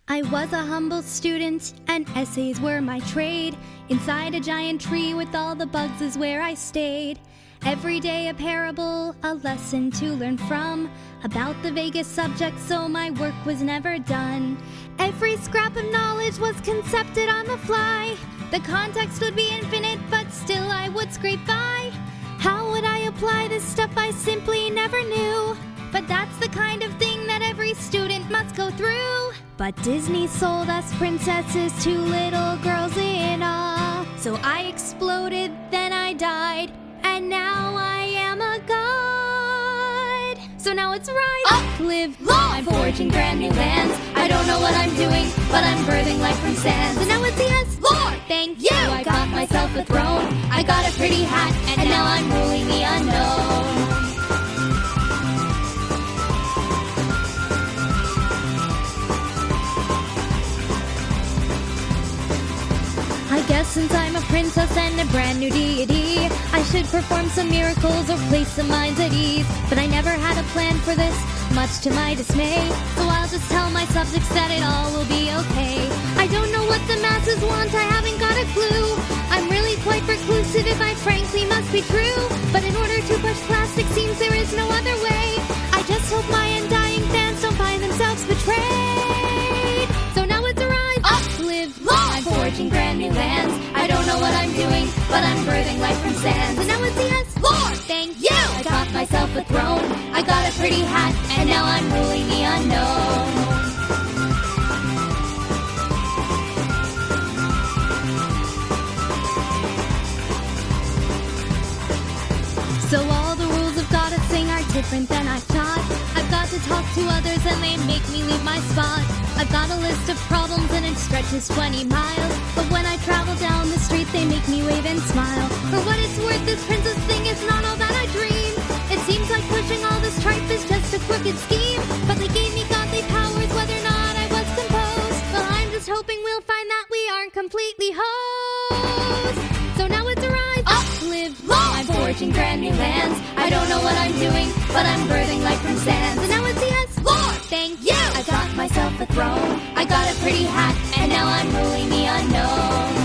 I was a humble student, and essays were my trade. Inside a giant tree with all the bugs is where I stayed. Every day a parable, a lesson to learn from, about the vaguest subject, so my work was never done. Every scrap of knowledge was concepted on the fly. The context would be infinite, but still I would scrape by. How would I apply this stuff? I simply never knew. But that's the kind of thing that every student must go through. But Disney sold us princesses to little girls in awe. So I exploded, then I died, and now I am a god. So now it's rise, up, live, long. I'm forging brand new lands. I don't know what I'm doing, but I'm birthing life from sand. So now it's yes, Lord, thank you. I got myself a throne. I got a pretty hat, and now I'm ruling the unknown. I guess since I'm a princess and a brand new deity, I should perform some miracles or place some minds at ease. But I never had a plan for this, much to my dismay. So I'll just tell my subjects that it all will be okay. I don't know what the masses want, I haven't got a clue. I'm really quite reclusive if I frankly must be true. But in order to push plastic seems there is no other way. I just hope my undying fans don't find themselves betrayed. So now it's a rise, up, live, long. I'm forging brand new lands. I don't know what I'm doing, but I'm birthing life from sand. So now it's yes, Lord, thank you. I got myself a throne. I got a pretty hat, and now I'm ruling the unknown. So all the rules of gotta sing are different than I've taught. I've got to talk to others and they make me leave my spot. I've got a list of problems and it stretches 20 miles. But when I travel down the street they make me wave and smile. For what it's worth, this princess thing is not all that I dream. It seems like pushing all this tripe is just a crooked scheme. But they gave me godly powers whether or not I was composed. Well, I'm just hoping we'll find that we aren't completely hoes. So now it's a rise, up, live, long. I'm forging brand new lands. I don't know what I'm doing, but I'm birthing life from sand. So now it's yes, Lord, thank you. I got myself a throne. I got a pretty hat, and now I'm ruling the unknown.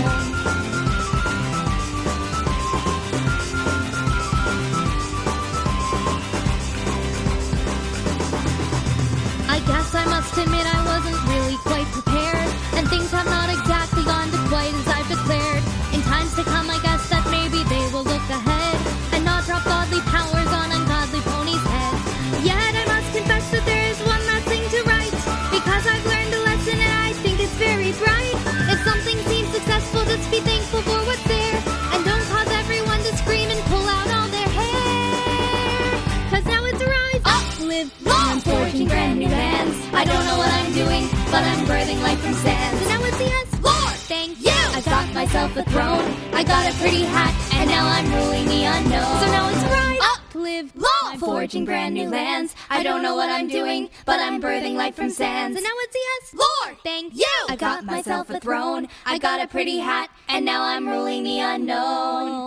I guess I must admit I wasn't really quite prepared, and things have not exactly gone to quite as I've declared. In times to come I guess that maybe they will look ahead and not drop godly powers on ungodly ponies' heads. Yet I must confess that there is one last thing to write, because I've learned a lesson and I think it's very bright. If something seems successful, just be thankful for what's there, and don't cause everyone to scream and pull out all their hair. Cause now it's a rise, up, live, long. I'm forging brand new lands. I don't know what I'm doing, but I'm birthing life from sand. So now it's yes, Lord, thank you. I got myself a throne. I got a pretty hat, and now I'm ruling the unknown. So now it's rise, up, live, long. I'm forging brand new lands. I don't know what I'm doing, but I'm birthing life from sand. So now it's yes, Lord, thank you. I got myself a throne. I got a pretty hat, and now I'm ruling the unknown.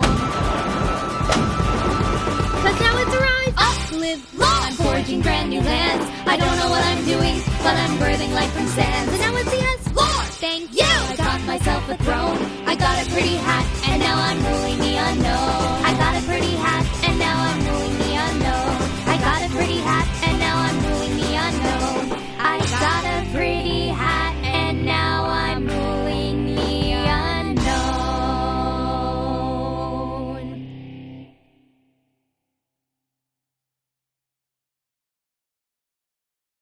Cause now it's a rise, up, live, long. I'm forging brand new lands. I don't know what I'm doing, but I'm birthing life from sand. So now it's yes, Lord, thank you. I got myself a throne. I got a pretty hat, and now I'm ruling